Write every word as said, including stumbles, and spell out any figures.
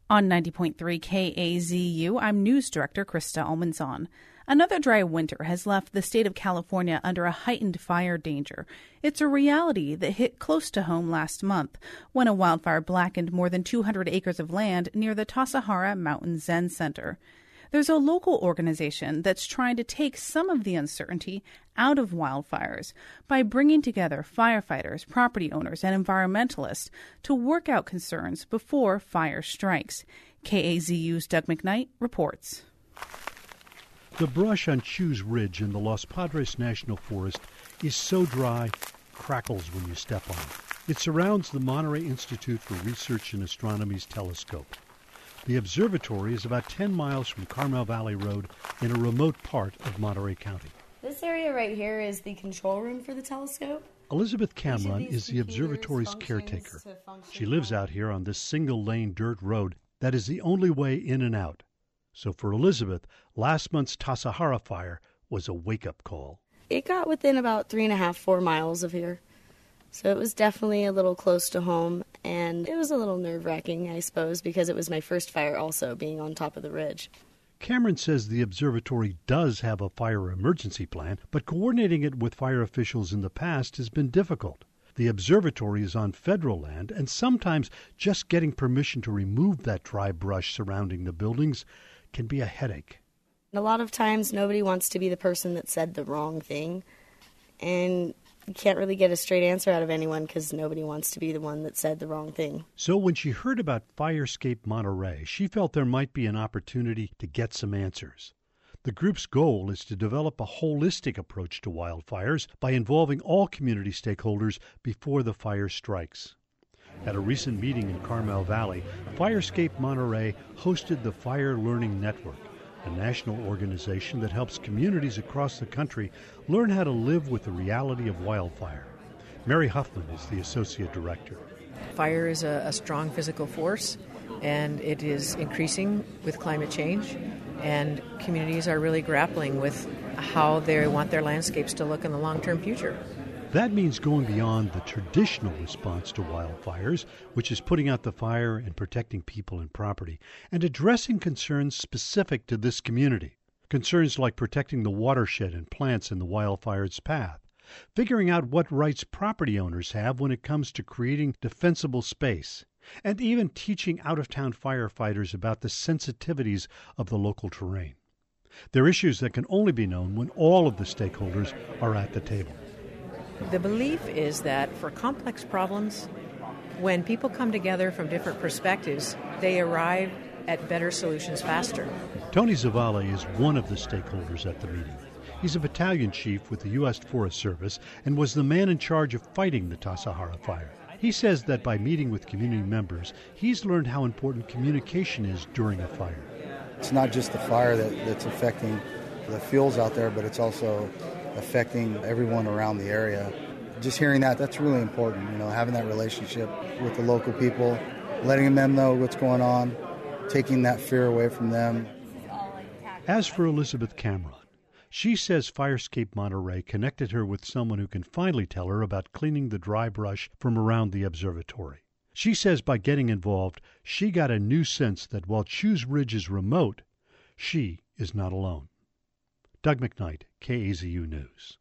On ninety point three K A Z U, I'm News Director Krista Almanzon. Another dry winter has left the state of California under a heightened fire danger. It's a reality that hit close to home last month when a wildfire blackened more than two hundred acres of land near the Tassajara Mountain Zen Center. There's a local organization that's trying to take some of the uncertainty out of wildfires by bringing together firefighters, property owners, and environmentalists to work out concerns before fire strikes. K A Z U's Doug McKnight reports. The brush on Chews Ridge in the Los Padres National Forest is so dry, crackles when you step on it. It surrounds the Monterey Institute for Research in Astronomy's telescope. The observatory is about ten miles from Carmel Valley Road in a remote part of Monterey County. This area right here is the control room for the telescope. Elizabeth Cameron is the observatory's caretaker. She lives out here on this single-lane dirt road that is the only way in and out. So for Elizabeth, last month's Tassajara fire was a wake-up call. It got within about three and a half, four miles of here. So it was definitely a little close to home, and it was a little nerve-wracking, I suppose, because it was my first fire also, being on top of the ridge. Cameron says the observatory does have a fire emergency plan, but coordinating it with fire officials in the past has been difficult. The observatory is on federal land, and sometimes just getting permission to remove that dry brush surrounding the buildings can be a headache. A lot of times nobody wants to be the person that said the wrong thing, and you can't really get a straight answer out of anyone because nobody wants to be the one that said the wrong thing. So when she heard about Firescape Monterey, she felt there might be an opportunity to get some answers. The group's goal is to develop a holistic approach to wildfires by involving all community stakeholders before the fire strikes. At a recent meeting in Carmel Valley, Firescape Monterey hosted the Fire Learning Network, a national organization that helps communities across the country learn how to live with the reality of wildfire. Mary Huffman is the associate director. Fire is a, a strong physical force, and it is increasing with climate change, and communities are really grappling with how they want their landscapes to look in the long-term future. That means going beyond the traditional response to wildfires, which is putting out the fire and protecting people and property, and addressing concerns specific to this community. Concerns like protecting the watershed and plants in the wildfire's path, figuring out what rights property owners have when it comes to creating defensible space, and even teaching out-of-town firefighters about the sensitivities of the local terrain. They're issues that can only be known when all of the stakeholders are at the table. The belief is that for complex problems, when people come together from different perspectives, they arrive at better solutions faster. Tony Zavala is one of the stakeholders at the meeting. He's a battalion chief with the U S Forest Service and was the man in charge of fighting the Tassajara fire. He says that by meeting with community members, he's learned how important communication is during a fire. It's not just the fire that, that's affecting the fuels out there, but it's also affecting everyone around the area. Just hearing that, that's really important, you know, having that relationship with the local people, letting them know what's going on, taking that fear away from them. As for Elizabeth Cameron, she says Firescape Monterey connected her with someone who can finally tell her about cleaning the dry brush from around the observatory. She says by getting involved, she got a new sense that while Chews Ridge is remote, she is not alone. Doug McKnight, K A Z U News.